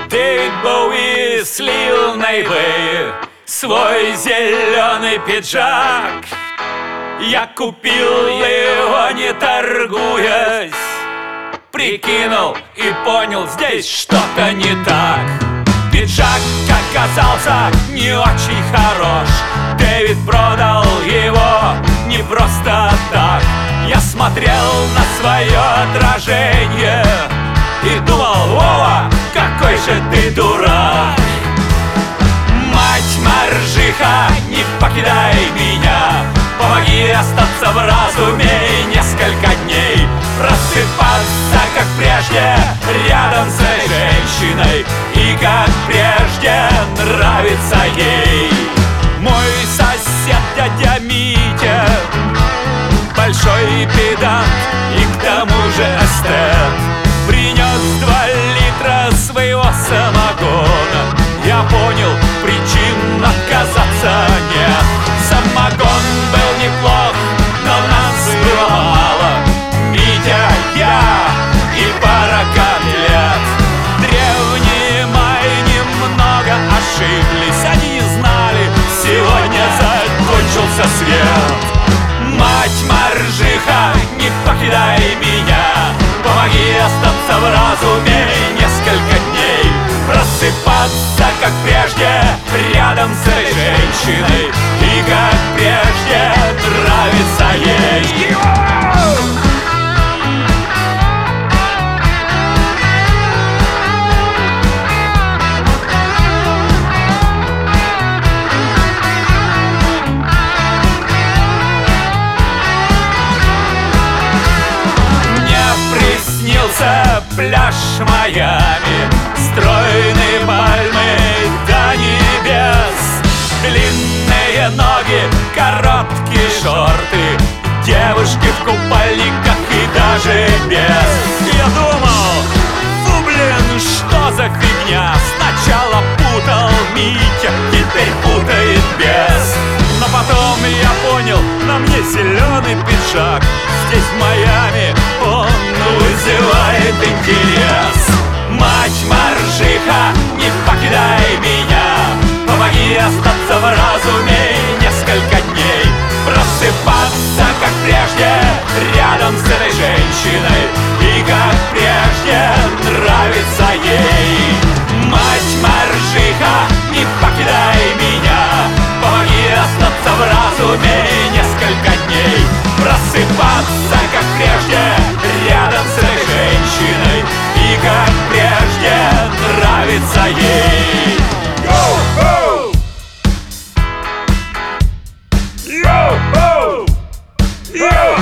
Дэвид Боуи слил на eBay свой зеленый пиджак. Я купил его, не торгуясь, прикинул и понял, здесь что-то не так. Пиджак оказался не очень хорош. Дэвид продал его не просто так. Я смотрел на свое отражение и думал: Вова, какой же ты дурак! Мать-моржиха, не покидай меня, помоги остаться в разуме несколько дней, просыпаться, как прежде, рядом с этой женщиной, и как прежде нравится ей. Мой сосед дядя Митя большой педант и к тому же эстет. Принес 2 литра своего самогона. Я понял, причин отказаться нет. Самогон был неплох, но нас было мало. Митя, я и пара котлет. Древние мои немного ошиблись. Они не знали, сегодня закончился свет. Мать-моржиха, не покидай меня, помоги остаться в разуме несколько дней, просыпаться, как прежде, рядом с этой женщиной, и как прежде нравится ей. Пляж Майами, стройные пальмы до небес, длинные ноги, короткие шорты, девушки в купальниках и даже без. Я думал: фу, блин, что за фигня? Сначала путал Митя, теперь путает без. Но потом я понял, на мне зеленый пиджак. Здесь в Майами он вызывает интерес. Мать-моржиха, не покидай меня, помоги остаться в разуме несколько дней, просыпаться, как прежде, рядом с этой женщиной, и как прежде нравится ей. Мать-моржиха, не покидай меня, помоги остаться в разуме несколько дней, просыпаться, как прежде, рядом с этой женщиной, и как прежде нравится ей. Йо-хо! Йо-хо! Йо-хо!